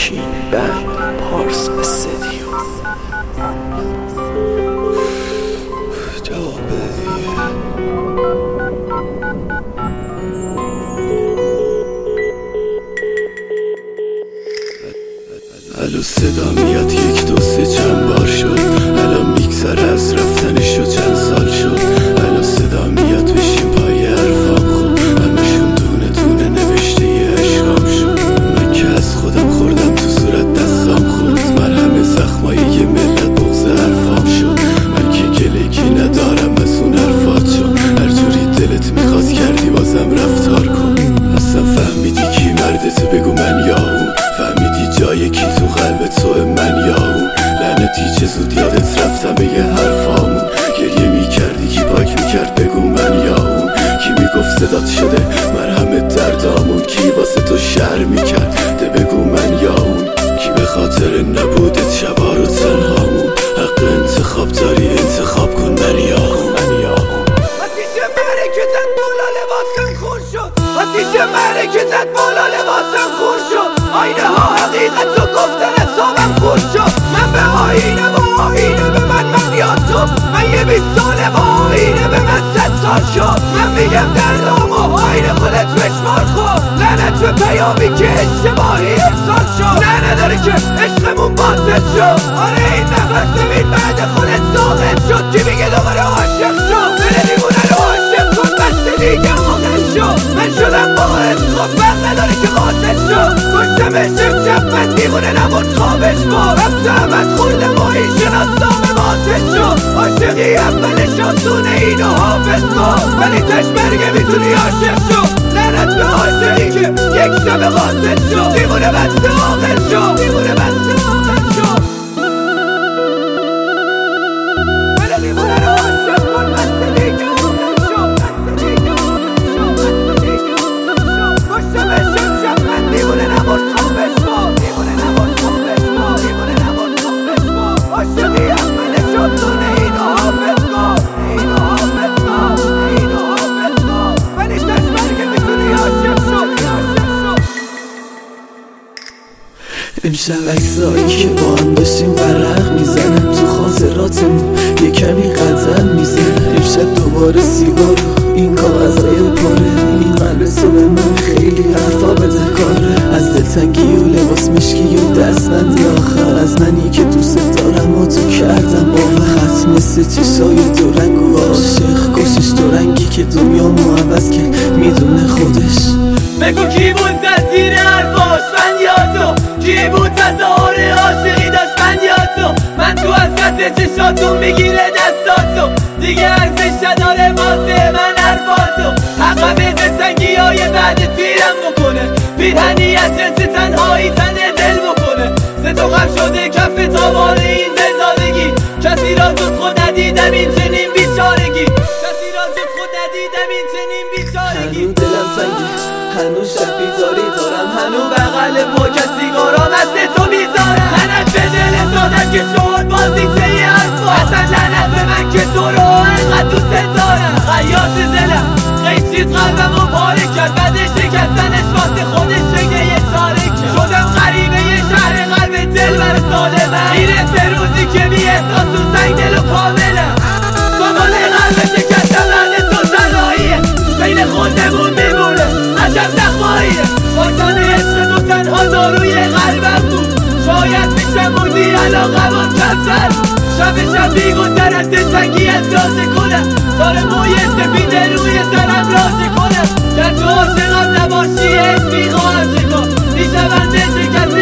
کین بند پارس استدیو. جواب بده دیگه. الو صدا میاد 1 2 3 چند بار شد، الان میگذره از رفتنشو چند سال شد. الو صدا میاد بشین پای حرفام خوب، همشون دونه دونه نوشته یه عشقام شد. من که از خودم خوردم تو صورت دستام خورد، مرهم زخمای یه ملت بغض حرفام شد. من که گلگی ندارم از اون حرفات شد، هر جوری دلت میخواست کردی بازم رفتار کن. اصلا فهمیدی کی مردت بگو من یا اون، فهمیدی جای کی تو قلبت توه من یا اون. لعنتی چه زود یادت رفتم به یه حرفامون، گریه میکردی کی پاک میکرد بگو من یا اون. کی میگفت صدات شده مرهمت دردامون، کی واسه تو شهر میکرد ده بگو من یا اون. کی به خاطر نبودت شبا رو تنهامون، حق انتخاب داری انتخاب کن من یا اون. آتیش مرکزت بالا لباسم خون شد، آتیش مرکزت بالا لباسم خون شد. آینه ها حقیقت رو گفتن حسابم خون شد. من به آینه و آینه به من یا تو، من یه 20 ساله و آینه به من 100 سال شد. من میگم دردام و آینه خودت بشمار خود، لعنت به پیامی که اشتباهی ارسال شد. نه نداره که عشقمون باطل شد، آره این نفس ببین بعد خودت ثابت شد. کی میگه دوباره عاشق شد، بره دیوونه رو عاشق کن بسته دیگه عاقل شد. من شدم باعث خب وقت نداره که قاتل شد. کشتمش امشب من دیوونه نبود خوابش بود، هم زحمت خوردم و این شناسنامه باطل شد. عاشقی اولش آسونه اینو حافظ کن، ولی تشبرگه میتونی عاشق شد. لعنت به عاشقی که یک شب قاتل شد، دیوونه بسته عاقل شد، دیوونه بسته عاقل شد. بره دیوونه رو عاشق کن بسته دیگه عاقل شد، بسته دیگه عاقل شد، بسته دیگه عاقل شد. کشتمش امشب من دیوونه نبود خوابش بود، دیوونه نبود خوابش بود، دیوونه نبود خوابش بود. عاشقی اولش آسونه اینو حافظ کن، اینو حافظ کن، اینو حافظ کن، ولی تشبرگه میتونی عاشق شد، عاشق شد. امشب عکسایی که با هم داشتیم ورق میزنم تو خاطراتمون یه کمی قدم میزنم. امشب دوباره سیگار این کاغذهای پاره، این قلب صبح من خیلی حرفا بده کاره. از دلتنگی و لباس مشکی و دستبندی آخر، از منی که دوست دارم و تو کردم باور. خط مثل چشای دو رنگ و عاشق کشش، دو رنگی که دنیامو عوض کرد میدونه خودش. بگو کی بود زد زیر حرفاش من یا تو، کی بود تظاهر عاشقی داشت من یا تو. من تو از خط چشاتون میگیره دستاتو، دیگه ارزش نداره واسه من حرفاتو. حقم دلتنگی های بعد پیرم بکنه، پیرهنی از جنس تنهایی تنه دل بکنه. سه غم شده کف تابان این دلزادگی، کسی را جز خود ندیدم این چنین بیچارگی، کسی را جز خود ندیدم این چنین بیچارگی. هنو دلم تنگه، هنو شب بیداری دارم، هنو بغل پا کسی گارام از تو بیزارم. لعنت به دل سادم که شد بازی چه حرفا، اصلا لعنت به من که تو رو انقدر دوست دارم. خیاط دلم قیچید قلبم و پاره کرد، بعد شکستنش واسه خودش بگه یه چاره کرد. شدم غریبه یه شهر قلب دل بر سالمم، اینه سه روزی که بی احساس و سنگ دل و کاملم. سامان قلب شکستم لعنت تو تنهاییه، بین خودمون میمونه عجب زخماییه. بازان عشق تو تنها داروی قلبم بود، شاید میشم بودی علاقمون کمتر. شب بیگذر از دلتنگی اندازه کنم، سال موی سفید روی سرم رازه کنم. گر تو عاشقم نباشی اسمی خواهم شکن، بیشونده شکست